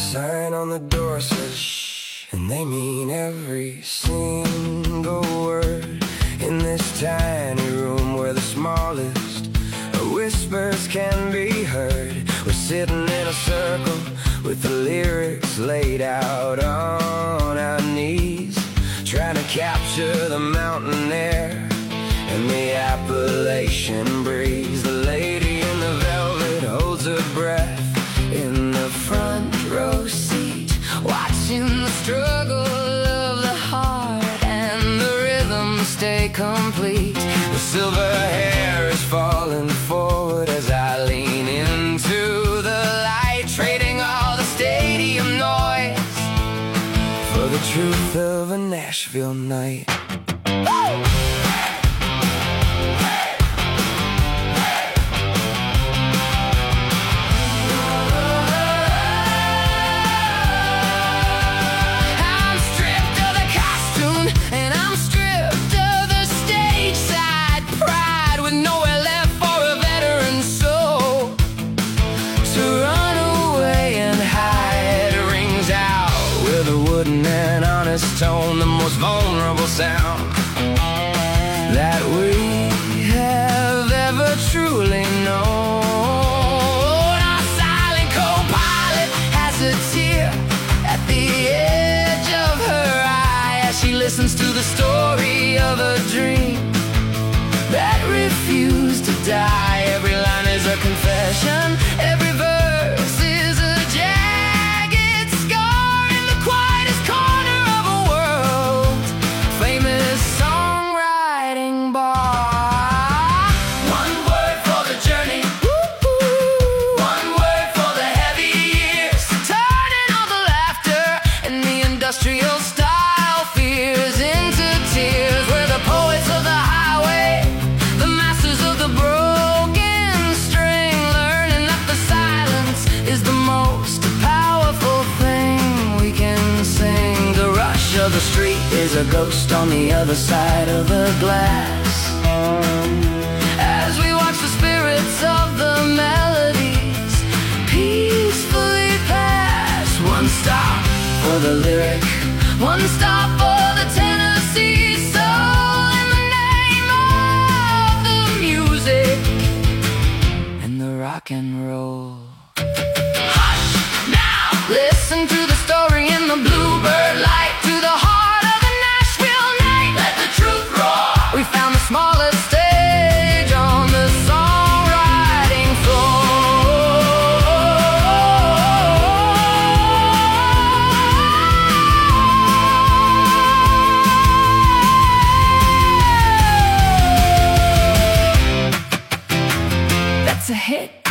sign on the door says shh, and they mean every single word. In this tiny room where the smallest whispers can be heard, we're sitting in a circle with the lyrics laid out on our knees, trying to capture the mountain air and the Appalachian breeze. The lady in the velvet holds her breath in the front row seat, watching the struggle of the heart and the rhythm stay complete. The silver hair is falling forward as I lean into the light, trading all the stadium noise for the truth of a Nashville night. And honest tone, the most vulnerable sound that we have ever truly known. Our silent co-pilot has a tear at the edge of her eye as she listens to the story of a dream that refused to die. Every line is a confession, every verse is a jagged scar in the quietest corner of a world-famous songwriting bar. One word for the journey, one word for the heavy years, turning all the laughter and the industrial style fears into tears. We're the poets of the highway, the masters of the broken string, learning that the silence is the most powerful thing we can sing. The rush of the street is a ghost on the other side of the glass, as we watch the spirits of the melodies peacefully pass. One stop for the lyric, one stop for the Tennessee soul, in the name of the music and the rock and roll. Hush now, listen to the story in the bluebird light, to the heart of the Nashville night. Let the truth roar. We found the smallest stage on the songwriting floor. That's a hit.